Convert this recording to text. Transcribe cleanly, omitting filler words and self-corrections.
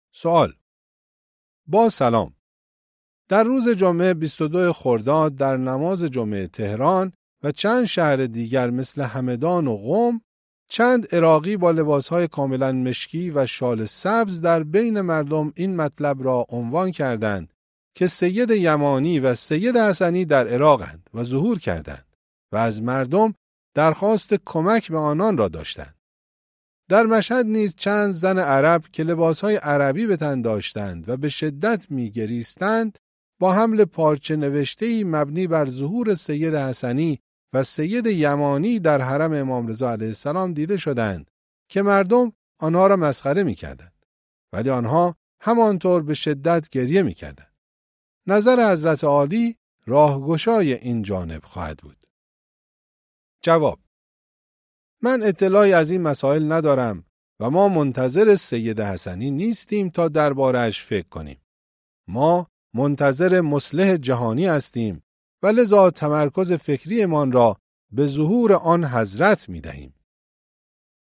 سوال: با سلام. در روز جمعه 22 خرداد در نماز جمعه تهران و چند شهر دیگر مثل همدان و قم، چند عراقی با لباسهای کاملا مشکی و شال سبز در بین مردم این مطلب را عنوان کردند که سید یمانی و سید حسنی در عراقند و ظهور کردند و از مردم درخواست کمک به آنان را داشتند. در مشهد نیز چند زن عرب که لباسهای عربی به تن داشتند و به شدت می‌گریستند با حمل پارچه نوشته‌ای مبنی بر ظهور سید حسنی و سید یمانی در حرم امام رضا علیه السلام دیده شدند که مردم آنها را مسخره می‌کردند، ولی آنها همانطور به شدت گریه می‌کردند. نظر حضرت عالی راهگشای این جانب خواهد بود. جواب: من اطلاعی از این مسائل ندارم و ما منتظر سید حسنی نیستیم تا درباره‌اش فکر کنیم. ما منتظر مصلح جهانی هستیم و لذا تمرکز فکریمان را به ظهور آن حضرت می دهیم.